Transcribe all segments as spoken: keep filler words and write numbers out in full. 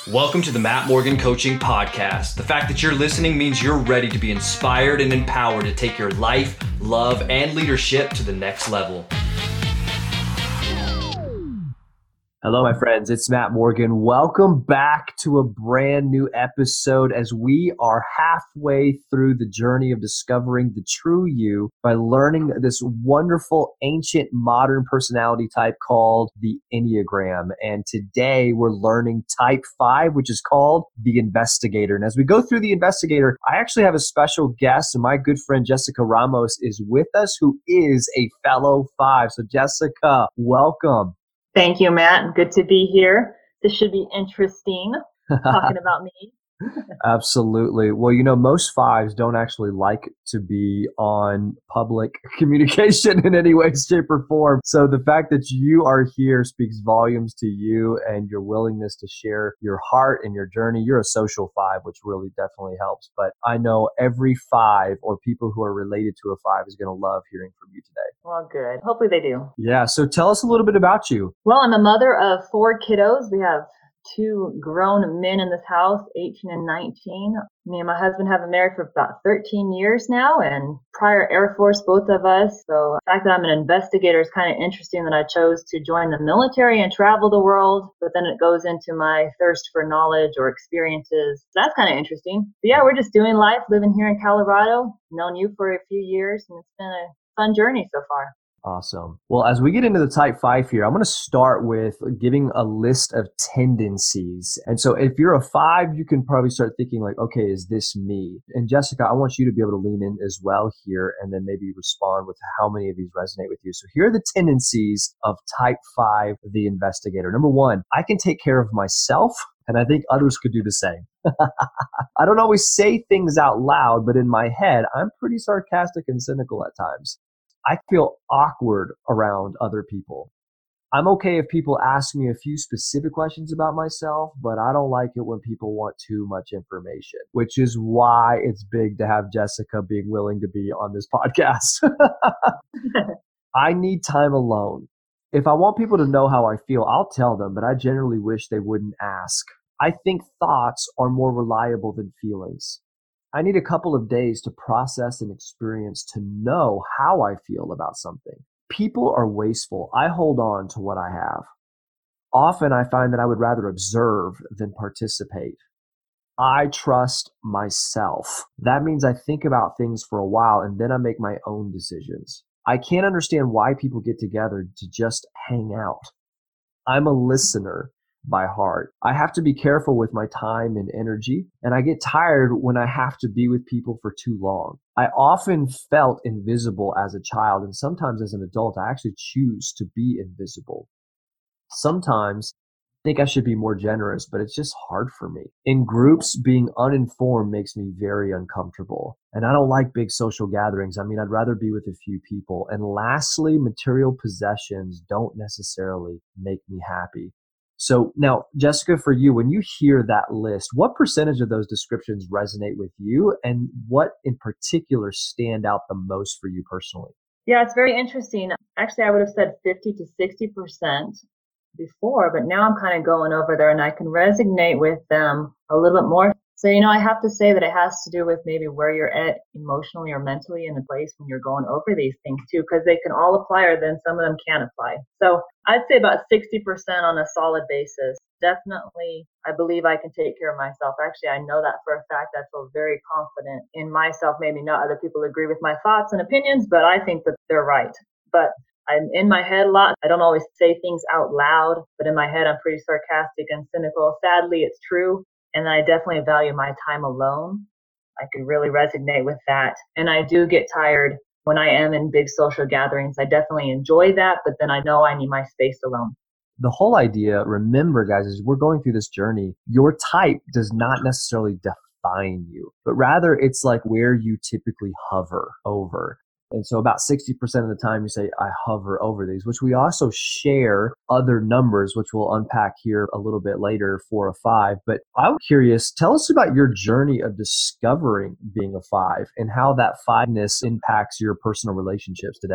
Welcome to the Matt Morgan Coaching Podcast. The fact that you're listening means you're ready to be inspired and empowered to take your life, love, and leadership to the next level. Hello, my friends. It's Matt Morgan. Welcome back to a brand new episode as we are halfway through the journey of discovering the true you by learning this wonderful ancient modern personality type called the Enneagram. And today we're learning type five, which is called the Investigator. And as we go through the Investigator, I actually have a special guest, and my good friend Jessica Ramos is with us, who is a fellow five. So Jessica, welcome. Thank you, Matt. Good to be here. This should be interesting, talking about me. Absolutely. Well, you know, most fives don't actually like to be on public communication in any way, shape, or form. So the fact that you are here speaks volumes to you and your willingness to share your heart and your journey. You're a social five, which really definitely helps. But I know every five or people who are related to a five is going to love hearing from you today. Well, good. Hopefully they do. Yeah. So tell us a little bit about you. Well, I'm a mother of four kiddos. We have two grown men in this house, eighteen and nineteen. Me and my husband have been married for about thirteen years now, and prior Air Force, both of us. So the fact that I'm an investigator is kind of interesting, that I chose to join the military and travel the world, but then it goes into my thirst for knowledge or experiences. That's kind of interesting. But yeah, we're just doing life, living here in Colorado. Known you for a few years, and it's been a fun journey so far. Awesome. Well, as we get into the type five here, I'm going to start with giving a list of tendencies. And so if you're a five, you can probably start thinking like, okay, is this me? And Jessica, I want you to be able to lean in as well here and then maybe respond with how many of these resonate with you. So here are the tendencies of type five, the investigator. Number one, I can take care of myself, and I think others could do the same. I don't always say things out loud, but in my head, I'm pretty sarcastic and cynical at times. I feel awkward around other people. I'm okay if people ask me a few specific questions about myself, but I don't like it when people want too much information, which is why it's big to have Jessica being willing to be on this podcast. I need time alone. If I want people to know how I feel, I'll tell them, but I generally wish they wouldn't ask. I think thoughts are more reliable than feelings. I need a couple of days to process and experience to know how I feel about something. People are wasteful. I hold on to what I have. Often I find that I would rather observe than participate. I trust myself. That means I think about things for a while and then I make my own decisions. I can't understand why people get together to just hang out. I'm a listener by heart. I have to be careful with my time and energy, and I get tired when I have to be with people for too long. I often felt invisible as a child, and sometimes as an adult, I actually choose to be invisible. Sometimes I think I should be more generous, but it's just hard for me. In groups, being uninformed makes me very uncomfortable, and I don't like big social gatherings. I mean, I'd rather be with a few people. And lastly, material possessions don't necessarily make me happy. So now, Jessica, for you, when you hear that list, what percentage of those descriptions resonate with you, and what in particular stand out the most for you personally? Yeah, it's very interesting. Actually, I would have said fifty to sixty percent before, but now I'm kind of going over there and I can resonate with them a little bit more. So, you know, I have to say that it has to do with maybe where you're at emotionally or mentally in the place when you're going over these things too, because they can all apply or then some of them can't apply. So I'd say about sixty percent on a solid basis. Definitely, I believe I can take care of myself. Actually, I know that for a fact. I feel very confident in myself. Maybe not other people agree with my thoughts and opinions, but I think that they're right. But I'm in my head a lot. I don't always say things out loud, but in my head, I'm pretty sarcastic and cynical. Sadly, it's true. And I definitely value my time alone. I could really resonate with that. And I do get tired when I am in big social gatherings. I definitely enjoy that, but then I know I need my space alone. The whole idea, remember guys, as we're going through this journey, your type does not necessarily define you, but rather it's like where you typically hover over. And so about sixty percent of the time you say, I hover over these, which we also share other numbers, which we'll unpack here a little bit later for a five. But I'm curious, tell us about your journey of discovering being a five and how that fiveness impacts your personal relationships today.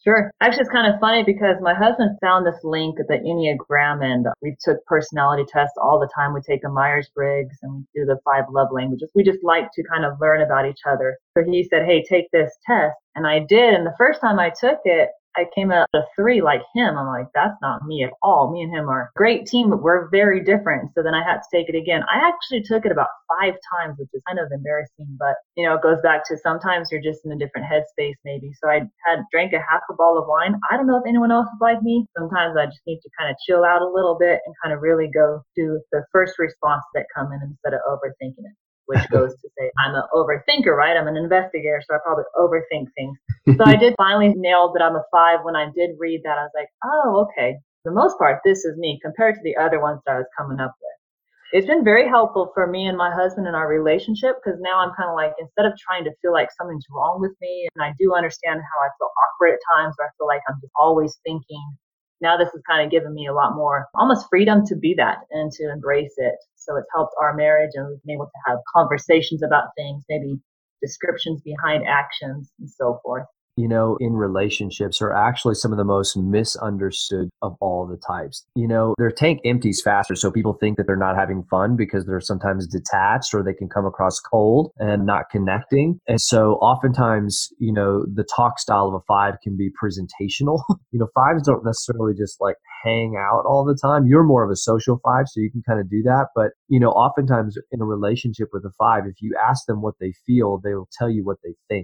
Sure. Actually, it's kind of funny because my husband found this link at the Enneagram, and we took personality tests all the time. We take a Myers-Briggs and we do the five love languages. We just like to kind of learn about each other. So he said, hey, take this test. And I did. And the first time I took it, I came out a three like him. I'm like, that's not me at all. Me and him are a great team, but we're very different. So then I had to take it again. I actually took it about five times, which is kind of embarrassing, but you know, it goes back to sometimes you're just in a different headspace maybe. So I had drank a half a bottle of wine. I don't know if anyone else is like me. Sometimes I just need to kind of chill out a little bit and kind of really go to the first response that come in instead of overthinking it. Which goes to say I'm an overthinker, right? I'm an investigator, so I probably overthink things. So I did finally nail that I'm a five. When I did read that, I was like, oh, okay. For the most part, this is me compared to the other ones that I was coming up with. It's been very helpful for me and my husband in our relationship because now I'm kind of like, instead of trying to feel like something's wrong with me, and I do understand how I feel awkward at times where I feel like I'm just always thinking. Now this has kind of given me a lot more almost freedom to be that and to embrace it. So it's helped our marriage, and we've been able to have conversations about things, maybe descriptions behind actions and so forth. You know, in relationships are actually some of the most misunderstood of all the types. You know, their tank empties faster. So people think that they're not having fun because they're sometimes detached or they can come across cold and not connecting. And so oftentimes, you know, the talk style of a five can be presentational. You know, fives don't necessarily just like hang out all the time. You're more of a social five, so you can kind of do that. But, you know, oftentimes in a relationship with a five, if you ask them what they feel, they will tell you what they think.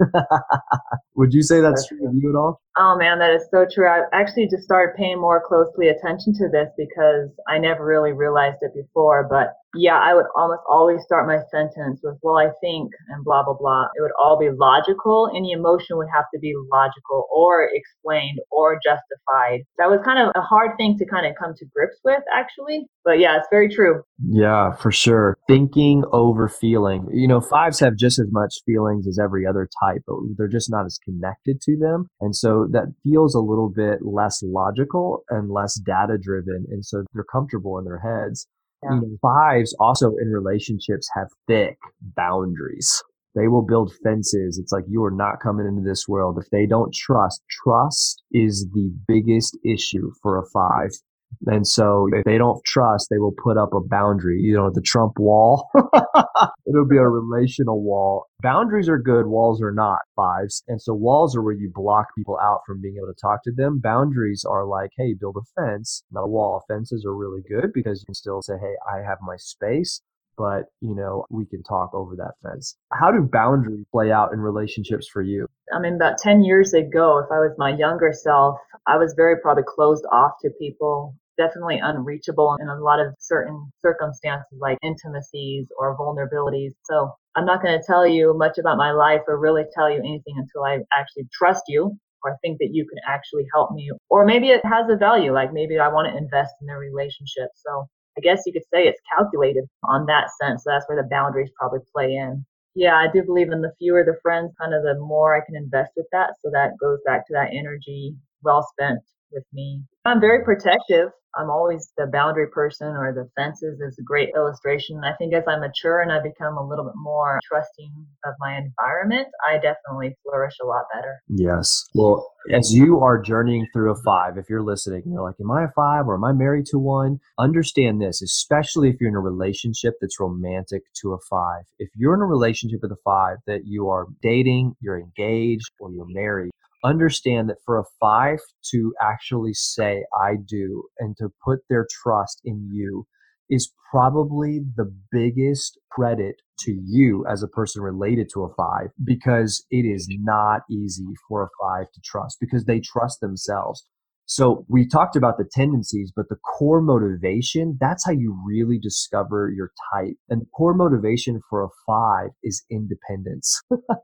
Would you say that's true of you at all? Oh man, that is so true. I actually just started paying more closely attention to this because I never really realized it before. But yeah, I would almost always start my sentence with, well, I think, and blah, blah, blah. It would all be logical. Any emotion would have to be logical or explained or justified. That was kind of a hard thing to kind of come to grips with, actually. But yeah, it's very true. Yeah, for sure. Thinking over feeling. You know, fives have just as much feelings as every other type, but they're just not as connected to them. And so that feels a little bit less logical and less data driven. And so they're comfortable in their heads. Yeah. You know, fives also in relationships have thick boundaries. They will build fences. It's like, you are not coming into this world if they don't trust. Trust is the biggest issue for a five. And so if they don't trust, they will put up a boundary, you know, the Trump wall. It'll be a relational wall. Boundaries are good. Walls are not, fives. And so walls are where you block people out from being able to talk to them. Boundaries are like, hey, build a fence, not a wall. Fences are really good because you can still say, hey, I have my space, but, you know, we can talk over that fence. How do boundaries play out in relationships for you? I mean, about ten years ago, if I was my younger self, I was very probably closed off to people, definitely unreachable in a lot of certain circumstances like intimacies or vulnerabilities. So I'm not going to tell you much about my life or really tell you anything until I actually trust you or think that you can actually help me. Or maybe it has a value, like maybe I want to invest in a relationship. So I guess you could say it's calculated on that sense. So that's where the boundaries probably play in. Yeah, I do believe in the fewer the friends, kind of the more I can invest with that. So that goes back to that energy well spent with me. I'm very protective. I'm always the boundary person, or the fences is a great illustration. I think as I mature and I become a little bit more trusting of my environment, I definitely flourish a lot better. Yes. Well, as you are journeying through a five, if you're listening, you're like, am I a five or am I married to one? Understand this, especially if you're in a relationship that's romantic to a five. If you're in a relationship with a five that you are dating, you're engaged, or you're married, understand that for a five to actually say, I do, and to put their trust in you is probably the biggest credit to you as a person related to a five, because it is not easy for a five to trust because they trust themselves. So we talked about the tendencies, but the core motivation, that's how you really discover your type. And the core motivation for a five is independence.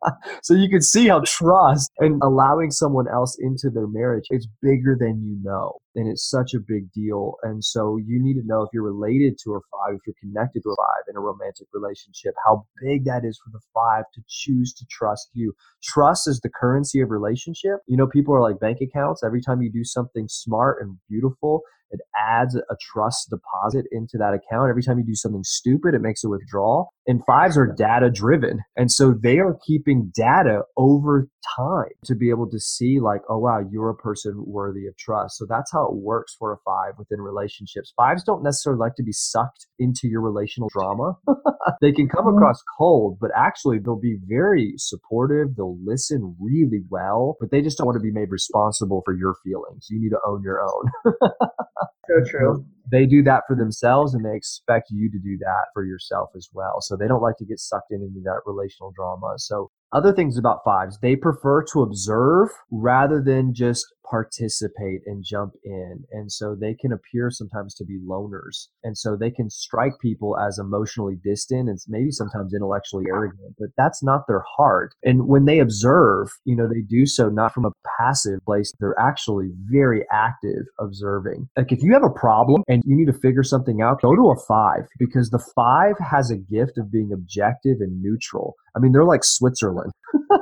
So you can see how trust and allowing someone else into their marriage is bigger than you know. And it's such a big deal. And so you need to know if you're related to a five, if you're connected to a five in a romantic relationship, how big that is for the five to choose to trust you. Trust is the currency of relationship. You know, people are like bank accounts. Every time you do something smart and beautiful, it adds a trust deposit into that account. Every time you do something stupid, it makes a withdrawal. And fives are data driven. And so they are keeping data over time to be able to see like, oh, wow, you're a person worthy of trust. So that's how it works for a five within relationships. Fives don't necessarily like to be sucked into your relational drama. They can come across cold, but actually they'll be very supportive. They'll listen really well, but they just don't want to be made responsible for your feelings. You need to own your own. So true. They do that for themselves and they expect you to do that for yourself as well. So they don't like to get sucked in into that relational drama. So other things about fives, they prefer to observe rather than just participate and jump in. And so they can appear sometimes to be loners. And so they can strike people as emotionally distant and maybe sometimes intellectually arrogant, but that's not their heart. And when they observe, you know, they do so not from a passive place. They're actually very active observing. Like if you have a problem and you need to figure something out, go to a five, because the five has a gift of being objective and neutral. I mean, they're like Switzerland.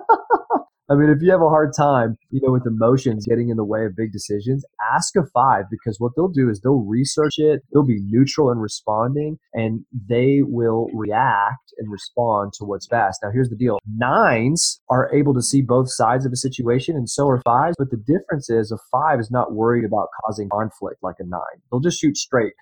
I mean, if you have a hard time, you know, with emotions getting in the way of big decisions, ask a five, because what they'll do is they'll research it. They'll be neutral in responding, and they will react and respond to what's best. Now, here's the deal. Nines are able to see both sides of a situation, and so are fives. But the difference is a five is not worried about causing conflict like a nine. They'll just shoot straight.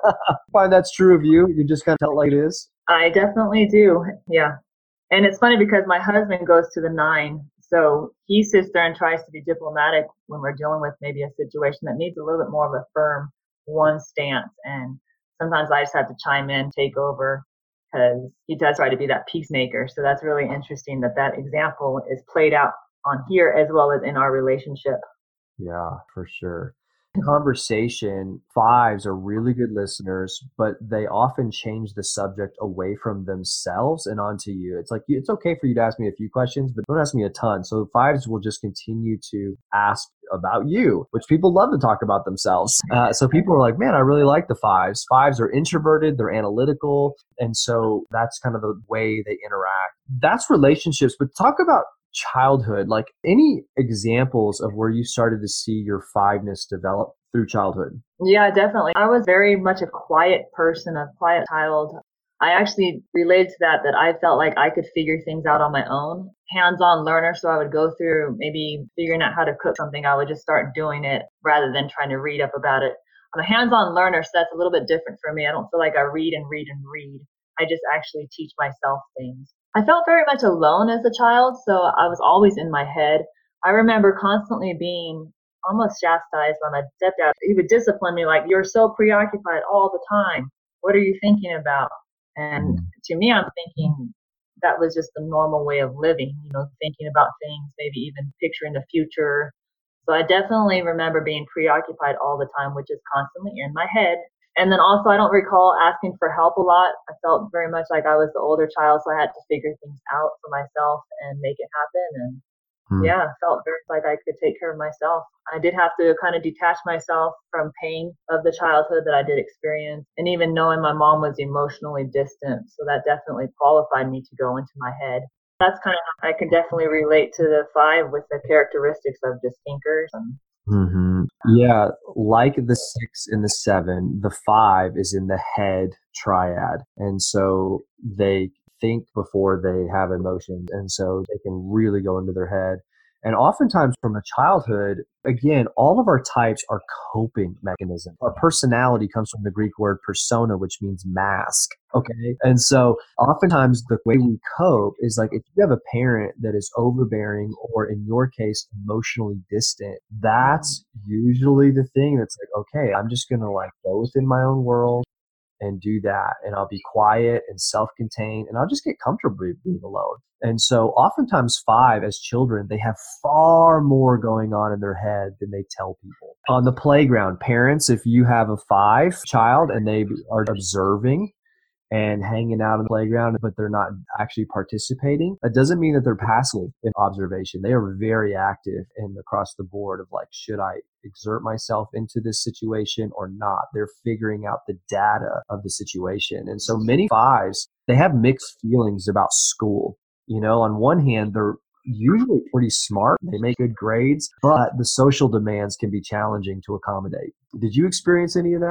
Find that's true of you. You just kind of tell it like it is. I definitely do. Yeah. And it's funny because my husband goes to the nine. So he sits there and tries to be diplomatic when we're dealing with maybe a situation that needs a little bit more of a firm one stance. And sometimes I just have to chime in, take over, because he does try to be that peacemaker. So that's really interesting that that example is played out on here as well as in our relationship. Yeah, for sure. Conversation, fives are really good listeners, but they often change the subject away from themselves and onto you. It's like, it's okay for you to ask me a few questions, but don't ask me a ton. So fives will just continue to ask about you, which people love to talk about themselves. Uh, so people are like, man, I really like the fives. Fives are introverted, they're analytical. And so that's kind of the way they interact. That's relationships, but talk about childhood. Like any examples of where you started to see your fiveness develop through childhood? Yeah, definitely. I was very much a quiet person, a quiet child. I actually related to that, that I felt like I could figure things out on my own. Hands-on learner, so I would go through maybe figuring out how to cook something. I would just start doing it rather than trying to read up about it. I'm a hands-on learner, so that's a little bit different for me. I don't feel like I read and read and read. I just actually teach myself things. I felt very much alone as a child, so I was always in my head. I remember constantly being almost chastised by my stepdad. He would discipline me like, you're so preoccupied all the time. What are you thinking about? And to me, I'm thinking that was just the normal way of living, you know, thinking about things, maybe even picturing the future. So I definitely remember being preoccupied all the time, which is constantly in my head. And then also, I don't recall asking for help a lot. I felt very much like I was the older child, so I had to figure things out for myself and make it happen. And mm. yeah, I felt very like I could take care of myself. I did have to kind of detach myself from pain of the childhood that I did experience. And even knowing my mom was emotionally distant, so that definitely qualified me to go into my head. That's kind of, I can definitely relate to the five with the characteristics of just thinkers. And Mm-hmm. Yeah, like the six and the seven, the five is in the head triad. And so they think before they have emotions. And so they can really go into their head. And oftentimes from a childhood, again, all of our types are coping mechanisms. Our personality comes from the Greek word persona, which means mask. Okay. And so oftentimes the way we cope is like if you have a parent that is overbearing or in your case, emotionally distant, that's usually the thing that's like, okay, I'm just going to like go within my own world and do that. And I'll be quiet and self-contained and I'll just get comfortable being alone. And so oftentimes five as children, they have far more going on in their head than they tell people. On the playground, parents, if you have a five child and they are observing and hanging out on the playground, but they're not actually participating, that doesn't mean that they're passive in observation. They are very active and across the board of like, should I exert myself into this situation or not? They're figuring out the data of the situation. And so many fives, they have mixed feelings about school. You know, on one hand, they're usually pretty smart. They make good grades, but the social demands can be challenging to accommodate. Did you experience any of that?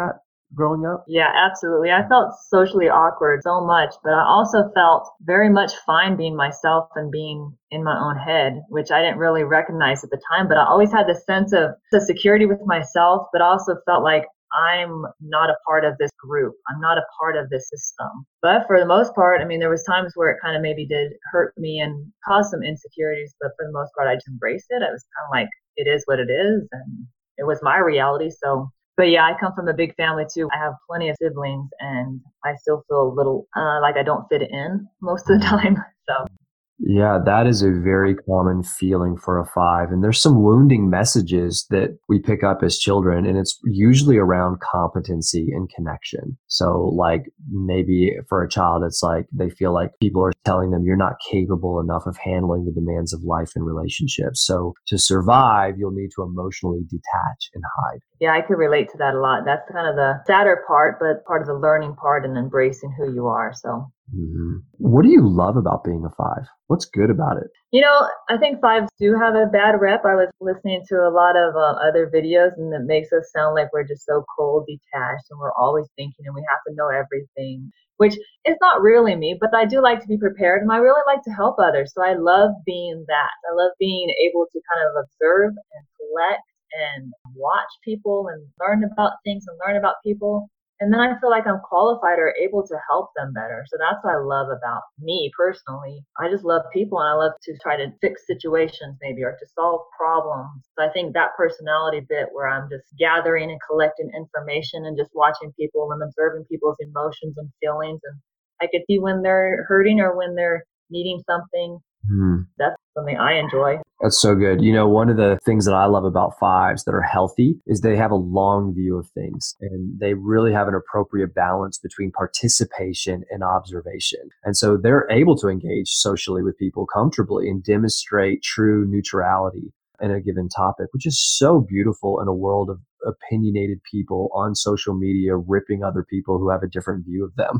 growing up? Yeah, absolutely. I felt socially awkward so much, but I also felt very much fine being myself and being in my own head, which I didn't really recognize at the time. But I always had this sense of the security with myself, but also felt like I'm not a part of this group. I'm not a part of this system. But for the most part, I mean, there was times where it kind of maybe did hurt me and cause some insecurities, but for the most part, I just embraced it. I was kind of like, it is what it is, and it was my reality. So, but yeah, I come from a big family too. I have plenty of siblings, and I still feel a little uh, like I don't fit in most of the time. So. Yeah, that is a very common feeling for a five. And there's some wounding messages that we pick up as children, and it's usually around competency and connection. So like maybe for a child, it's like they feel like people are telling them you're not capable enough of handling the demands of life and relationships. So to survive, you'll need to emotionally detach and hide. Yeah, I could relate to that a lot. That's kind of the sadder part, but part of the learning part and embracing who you are. So. Mm-hmm. What do you love about being a five? What's good about it? You know, I think fives do have a bad rep. I was listening to a lot of uh, other videos, and it makes us sound like we're just so cold, detached, and we're always thinking and we have to know everything, which is not really me, but I do like to be prepared, and I really like to help others. So I love being that. I love being able to kind of observe and collect and watch people and learn about things and learn about people. And then I feel like I'm qualified or able to help them better. So that's what I love about me personally. I just love people, and I love to try to fix situations maybe or to solve problems. So I think that personality bit where I'm just gathering and collecting information and just watching people and observing people's emotions and feelings. And I could see when they're hurting or when they're needing something. Hmm. That's something I enjoy. That's so good. You know, one of the things that I love about fives that are healthy is they have a long view of things, and they really have an appropriate balance between participation and observation. And so they're able to engage socially with people comfortably and demonstrate true neutrality in a given topic, which is so beautiful in a world of opinionated people on social media ripping other people who have a different view of them.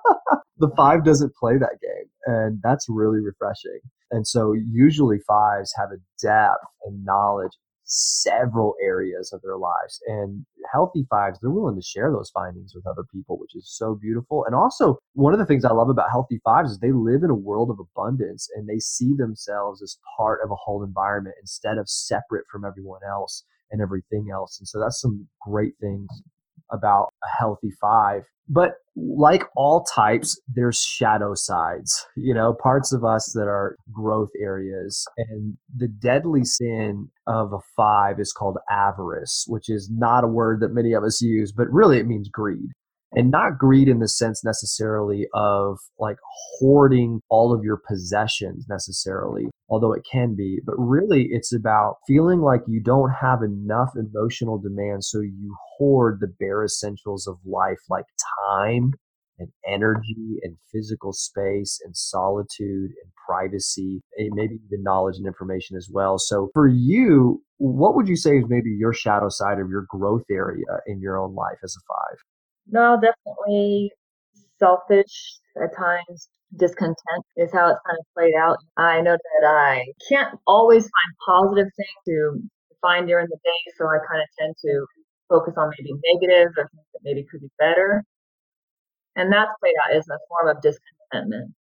The five doesn't play that game, and that's really refreshing. And so usually fives have a depth and knowledge in several areas of their lives. And healthy fives, they're willing to share those findings with other people, which is so beautiful. And also, one of the things I love about healthy fives is they live in a world of abundance, and they see themselves as part of a whole environment instead of separate from everyone else and everything else. And so that's some great things about a healthy five. But like all types, there's shadow sides, you know, parts of us that are growth areas. And the deadly sin of a five is called avarice, which is not a word that many of us use, but really it means greed. And not greed in the sense necessarily of like hoarding all of your possessions necessarily, although it can be, but really it's about feeling like you don't have enough emotional demand, so you hoard the bare essentials of life like time and energy and physical space and solitude and privacy and maybe even knowledge and information as well. So for you, what would you say is maybe your shadow side of your growth area in your own life as a five? No, definitely selfish at times. Discontent is how it's kind of played out. I know that I can't always find positive things to find during the day, so I kind of tend to focus on maybe negatives or things that maybe could be better. And that's played out as a form of discontentment.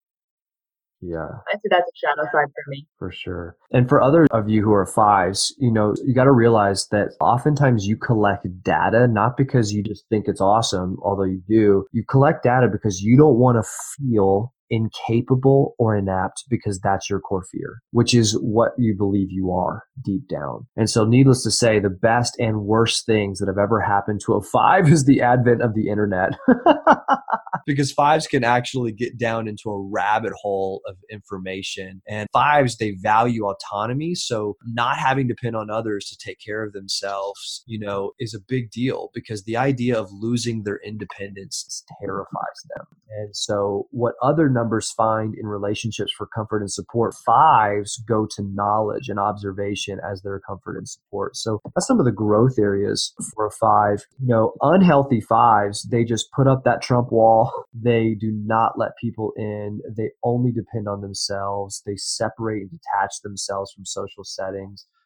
Yeah. I say that's a shadow side for me. For sure. And for other of you who are fives, you know, you got to realize that oftentimes you collect data, not because you just think it's awesome, although you do. You collect data because you don't want to feel incapable or inept because that's your core fear, which is what you believe you are deep down. And so needless to say, the best and worst things that have ever happened to a five is the advent of the internet. Because fives can actually get down into a rabbit hole of information. And fives, they value autonomy. So not having to depend on others to take care of themselves, you know, is a big deal, because the idea of losing their independence terrifies them. And so what other numbers find in relationships for comfort and support, fives go to knowledge and observation as their comfort and support. So that's some of the growth areas for a five. You know, unhealthy fives, they just put up that Trump wall. They do not let people in. They only depend on themselves. They separate and detach themselves from social settings.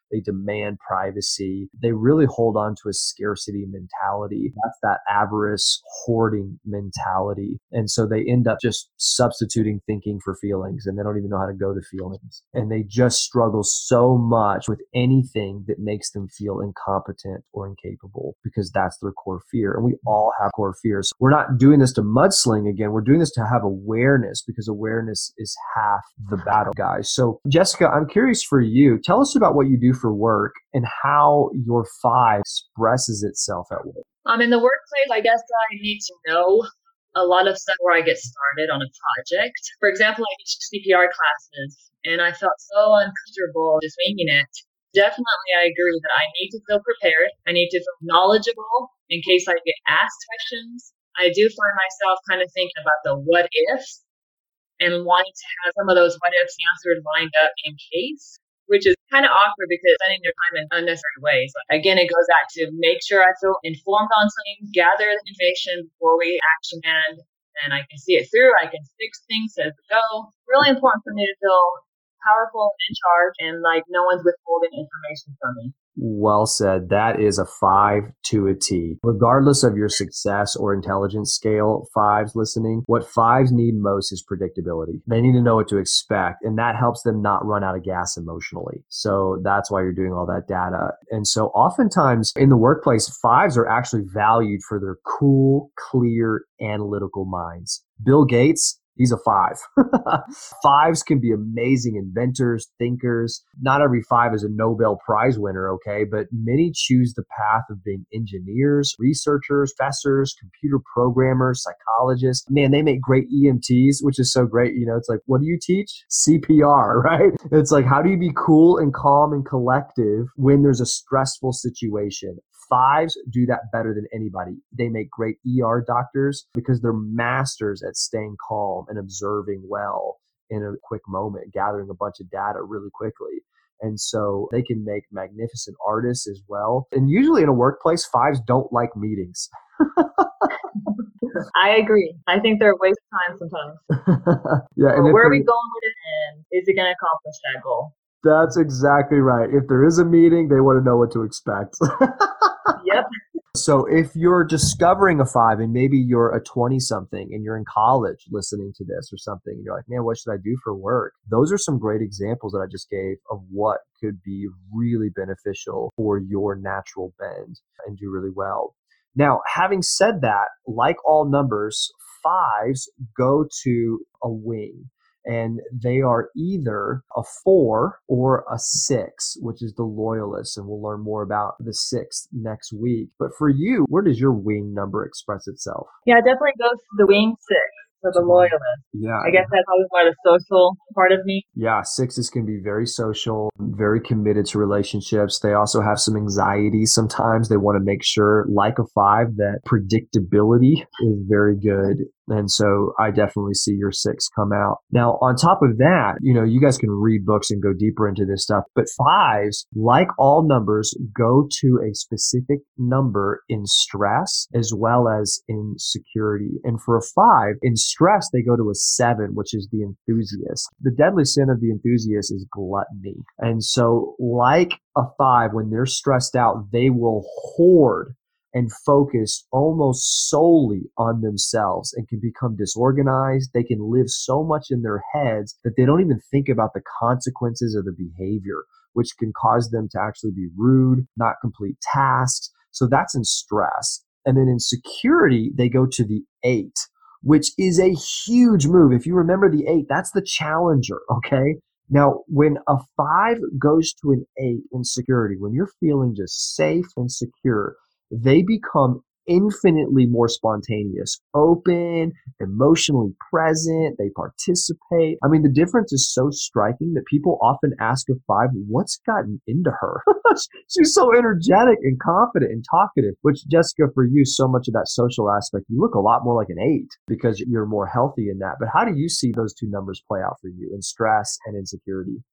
They demand privacy. They really hold on to a scarcity mentality. That's that avarice, hoarding mentality. And so they end up just substituting thinking for feelings, and they don't even know how to go to feelings. And they just struggle so much with anything that makes them feel incompetent or incapable, because that's their core fear. And we all have core fears. We're not doing this to mudsling again. We're doing this to have awareness, because awareness is half the battle, guys. So Jessica, I'm curious for you. Tell us about what you do for work and how your five expresses itself at work. Um, in the workplace, I guess I need to know a lot of stuff where I get started on a project. For example, I teach C P R classes, and I felt so uncomfortable just winging it. Definitely, I agree that I need to feel prepared. I need to feel knowledgeable in case I get asked questions. I do find myself kind of thinking about the what ifs and wanting to have some of those what ifs answered lined up in case, which is kind of awkward because spending your time in unnecessary ways. But again, it goes back to make sure I feel informed on something, gather the information before we action hand, and I can see it through. I can fix things as we go. Really important for me to feel powerful, in charge, and like no one's withholding information from me. Well said. That is a five to a T. Regardless of your success or intelligence scale, fives listening, what fives need most is predictability. They need to know what to expect, and that helps them not run out of gas emotionally. So that's why you're doing all that data. And so oftentimes in the workplace, fives are actually valued for their cool, clear, analytical minds. Bill Gates, he's a five. Fives can be amazing inventors, thinkers. Not every five is a Nobel Prize winner, okay? But many choose the path of being engineers, researchers, professors, computer programmers, psychologists. Man, they make great E M Ts, which is so great. You know, it's like, what do you teach? C P R, right? It's like, how do you be cool and calm and collective when there's a stressful situation? Fives do that better than anybody. They make great E R doctors because they're masters at staying calm and observing well in a quick moment, gathering a bunch of data really quickly. And so they can make magnificent artists as well. And usually in a workplace, fives don't like meetings. I agree. I think they're a waste of time sometimes. Yeah. So where are we going with it, and is it going to accomplish that goal? That's exactly right. If there is a meeting, they want to know what to expect. Yep. So if you're discovering a five and maybe you're a twenty-something and you're in college listening to this or something, and you're like, man, what should I do for work? Those are some great examples that I just gave of what could be really beneficial for your natural bend and do really well. Now, having said that, like all numbers, fives go to a wing. And they are either a four or a six, which is the loyalist. And we'll learn more about the six next week. But for you, where does your wing number express itself? Yeah, it definitely goes to the wing six. So the loyalist. Yeah. I guess that's probably more the social part of me. Yeah. Sixes can be very social, very committed to relationships. They also have some anxiety sometimes. They want to make sure, like a five, that predictability is very good. And so I definitely see your six come out. Now, on top of that, you know, you guys can read books and go deeper into this stuff, but fives, like all numbers, go to a specific number in stress as well as in security. And for a five, in stress, they go to a seven, which is the enthusiast. The deadly sin of the enthusiast is gluttony. And so like a five, when they're stressed out, they will hoard and focus almost solely on themselves and can become disorganized. They can live so much in their heads that they don't even think about the consequences of the behavior, which can cause them to actually be rude, not complete tasks. So that's in stress. And then in security, they go to the eight, which is a huge move. If you remember the eight, that's the challenger, okay? Now, when a five goes to an eight in security, when you're feeling just safe and secure, they become infinitely more spontaneous, open, emotionally present. They participate. I mean, the difference is so striking that people often ask a five, what's gotten into her? She's so energetic and confident and talkative, which, Jessica, for you, so much of that social aspect, you look a lot more like an eight because you're more healthy in that. But how do you see those two numbers play out for you in stress and insecurity?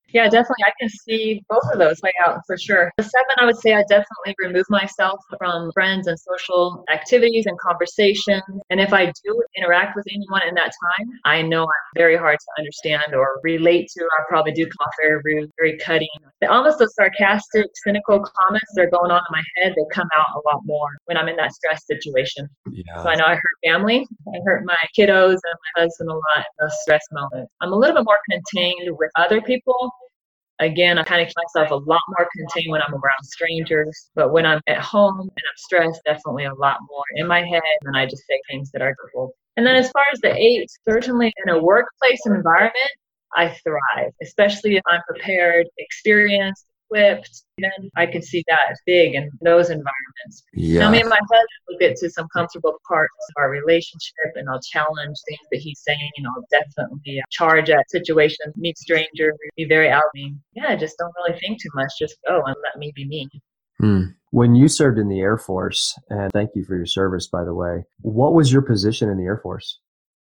Yeah, definitely. I can see both of those play out for sure. The seven, I would say I definitely remove myself from friends and social activities and conversations. And if I do interact with anyone in that time, I know I'm very hard to understand or relate to. I probably do come off very rude, very cutting. Almost those sarcastic, cynical comments that are going on in my head, they come out a lot more when I'm in that stress situation. Yeah. So I know I hurt family. I hurt my kiddos and my husband a lot in those stress moments. I'm a little bit more contained with other people. Again, I kind of keep myself a lot more contained when I'm around strangers. But when I'm at home and I'm stressed, definitely a lot more in my head. And I just say things that are hurtful. And then as far as the eight, certainly in a workplace environment, I thrive, especially if I'm prepared, experienced, equipped. Then I can see that big in those environments. Yeah. Now, me and my husband will get to some comfortable parts of our relationship, and I'll challenge things that he's saying. You know, I'll definitely charge at situations, meet strangers, be very outgoing. Yeah, just don't really think too much. Just go and let me be me. Hmm. When you served in the Air Force, and thank you for your service, by the way, what was your position in the Air Force?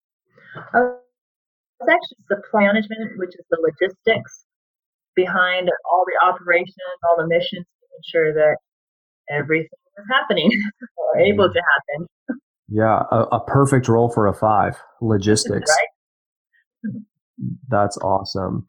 Uh, it's actually supply management, which is the logistics behind all the operations, all the missions, making sure that everything is happening or able to happen. Yeah, a, a perfect role for a five, logistics. Right? That's awesome.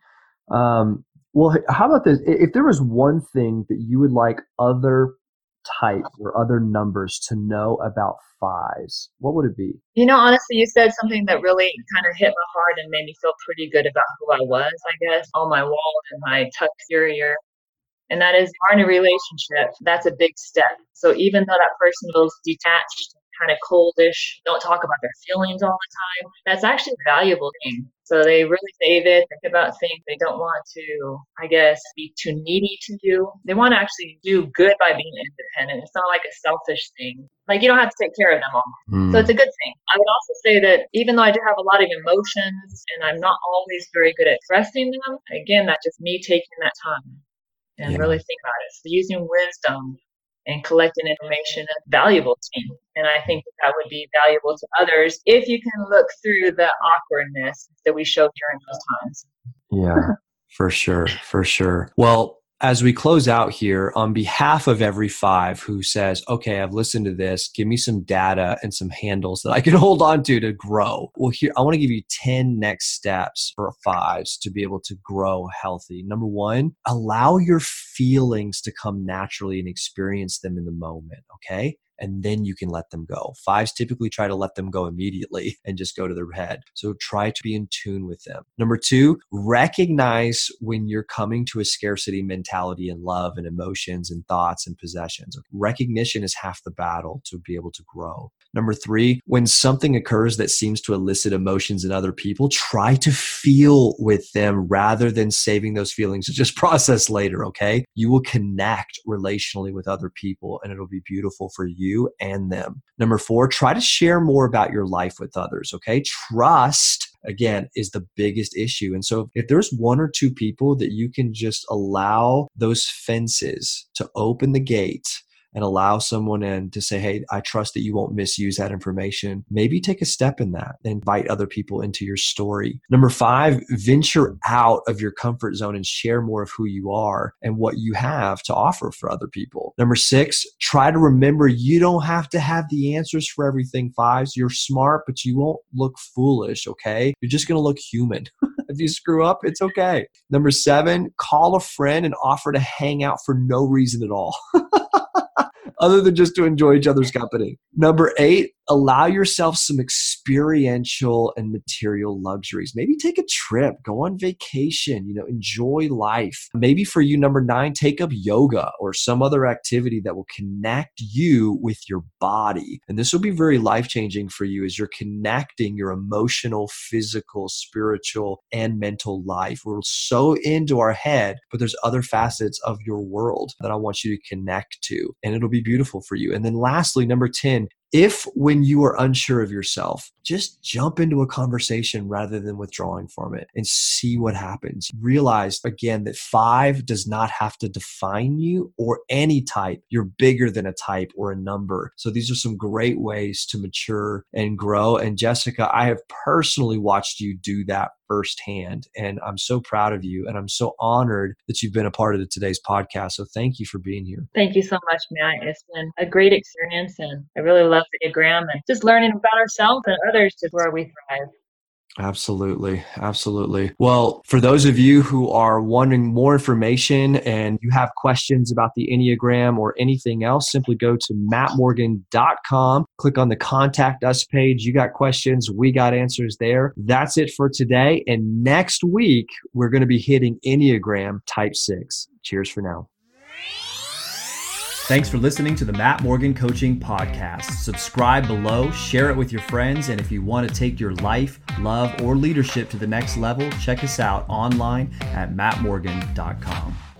Um, well, how about this? If there was one thing that you would like other types or other numbers to know about fives, what would it be? You know, honestly, you said something that really kind of hit my heart and made me feel pretty good about who I was, I guess, on my wall and my tuck exterior. And that is, are in a relationship, that's a big step. So even though that person feels detached, kind of coldish, don't talk about their feelings all the time, that's actually a valuable thing. So they really save it, think about things. They don't want to, I guess, be too needy to you. They want to actually do good by being independent. It's not like a selfish thing. Like, you don't have to take care of them all. Mm. So it's a good thing. I would also say that even though I do have a lot of emotions and I'm not always very good at expressing them, again, that's just me taking that time and yeah. really think about it. So using wisdom and collecting information is valuable to me. And I think that, that would be valuable to others if you can look through the awkwardness that we show during those times. Yeah, for sure. For sure. Well, as we close out here, on behalf of every five who says, okay, I've listened to this, give me some data and some handles that I can hold on to to grow. Well, here, I want to give you ten next steps for fives to be able to grow healthy. Number one, allow your feelings to come naturally and experience them in the moment, okay? And then you can let them go. Fives typically try to let them go immediately and just go to their head. So try to be in tune with them. Number two, recognize when you're coming to a scarcity mentality in love and emotions and thoughts and possessions. Recognition is half the battle to be able to grow. Number three, when something occurs that seems to elicit emotions in other people, try to feel with them rather than saving those feelings to just process later, okay? You will connect relationally with other people and it'll be beautiful for you. you and them. Number four, try to share more about your life with others, okay? Trust, again, is the biggest issue. And so if there's one or two people that you can just allow those fences to open the gate and allow someone in to say, hey, I trust that you won't misuse that information. Maybe take a step in that and invite other people into your story. Number five, venture out of your comfort zone and share more of who you are and what you have to offer for other people. Number six, try to remember you don't have to have the answers for everything, fives. You're smart, but you won't look foolish, okay? You're just going to look human. If you screw up, it's okay. Number seven, call a friend and offer to hang out for no reason at all. Other than just to enjoy each other's company. Number eight, allow yourself some experiential and material luxuries. Maybe take a trip, go on vacation, you know, enjoy life. Maybe for you, number nine, take up yoga or some other activity that will connect you with your body. And this will be very life-changing for you as you're connecting your emotional, physical, spiritual, and mental life. We're so into our head, but there's other facets of your world that I want you to connect to, and it'll be beautiful for you. And then lastly, number ten, if when you are unsure of yourself, just jump into a conversation rather than withdrawing from it and see what happens. Realize again that five does not have to define you or any type. You're bigger than a type or a number. So these are some great ways to mature and grow. And Jessica, I have personally watched you do that firsthand. And I'm so proud of you. And I'm so honored that you've been a part of today's podcast. So thank you for being here. Thank you so much, Matt. It's been a great experience. And I really love the Enneagram and just learning about ourselves and others to where we thrive. Absolutely. Absolutely. Well, for those of you who are wanting more information and you have questions about the Enneagram or anything else, simply go to matt morgan dot com, click on the Contact Us page. You got questions, we got answers there. That's it for today. And next week, we're going to be hitting Enneagram Type six. Cheers for now. Thanks for listening to the Matt Morgan Coaching Podcast. Subscribe below, share it with your friends, and if you want to take your life, love, or leadership to the next level, check us out online at matt morgan dot com.